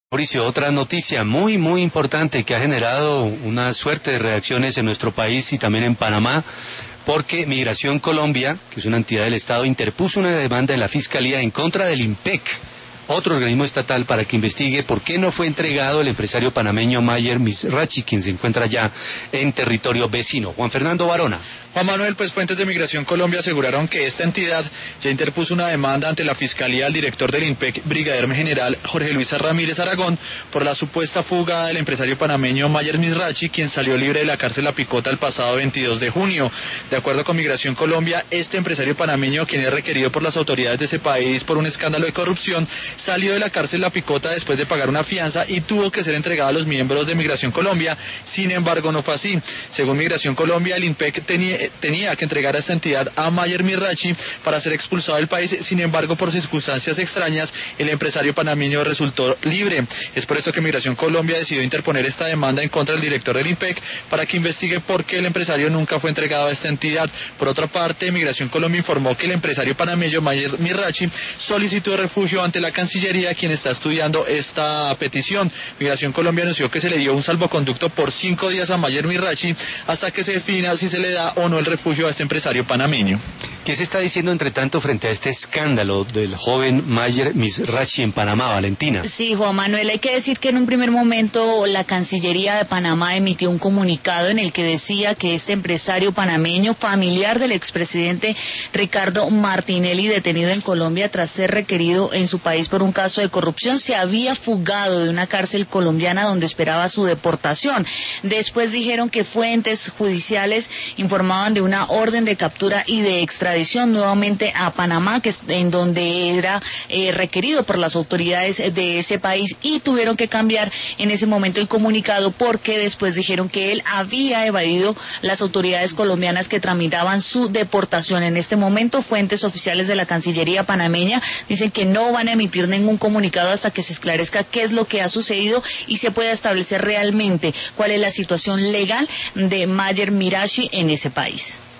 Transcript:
Mauricio, otra noticia muy importante que ha generado una suerte de reacciones en nuestro país y también en Panamá, porque Migración Colombia, que es una entidad del Estado, interpuso una demanda en la Fiscalía en contra del IMPEC, otro organismo estatal, para que investigue por qué no fue entregado el empresario panameño Mayer Mizrachi, quien se encuentra ya en territorio vecino. Juan Fernando Varona. Juan Manuel, pues fuentes de Migración Colombia aseguraron que esta entidad ya interpuso una demanda ante la Fiscalía al director del IMPEC, brigadier general Jorge Luis Ramírez Aragón, por la supuesta fuga del empresario panameño Mayer Mizrachi, quien salió libre de la cárcel La Picota el pasado 22 de junio. De acuerdo con Migración Colombia, este empresario panameño, quien es requerido por las autoridades de ese país por un escándalo de corrupción, salió de la cárcel La Picota después de pagar una fianza y tuvo que ser entregado a los miembros de Migración Colombia. Sin embargo, no fue así. Según Migración Colombia, el IMPEC tenía que entregar a esta entidad a Mayer Mizrachi para ser expulsado del país. Sin embargo, por circunstancias extrañas, el empresario panameño resultó libre. Es por esto que Migración Colombia decidió interponer esta demanda en contra del director del IMPEC para que investigue por qué el empresario nunca fue entregado a esta entidad. Por otra parte, Migración Colombia informó que el empresario panameño Mayer Mizrachi solicitó refugio ante la Cancillería, quien está estudiando esta petición. Migración Colombia anunció que se le dio un salvoconducto por 5 días a Mayer Mizrachi hasta que se defina si se le da o no el refugio a este empresario panameño. ¿Qué se está diciendo entre tanto frente a este escándalo del joven Mayer Mizrachi en Panamá, Valentina? Sí, Juan Manuel, hay que decir que en un primer momento la Cancillería de Panamá emitió un comunicado en el que decía que este empresario panameño, familiar del expresidente Ricardo Martinelli, detenido en Colombia tras ser requerido en su país por un caso de corrupción, se había fugado de una cárcel colombiana donde esperaba su deportación. Después dijeron que fuentes judiciales informaban de una orden de captura y de extradición nuevamente a Panamá, que es en donde era requerido por las autoridades de ese país, y tuvieron que cambiar en ese momento el comunicado porque después dijeron que él había evadido las autoridades colombianas que tramitaban su deportación. En este momento, fuentes oficiales de la Cancillería panameña dicen que no van a emitir ningún comunicado hasta que se esclarezca qué es lo que ha sucedido y se pueda establecer realmente cuál es la situación legal de Mayer Mizrachi en ese país.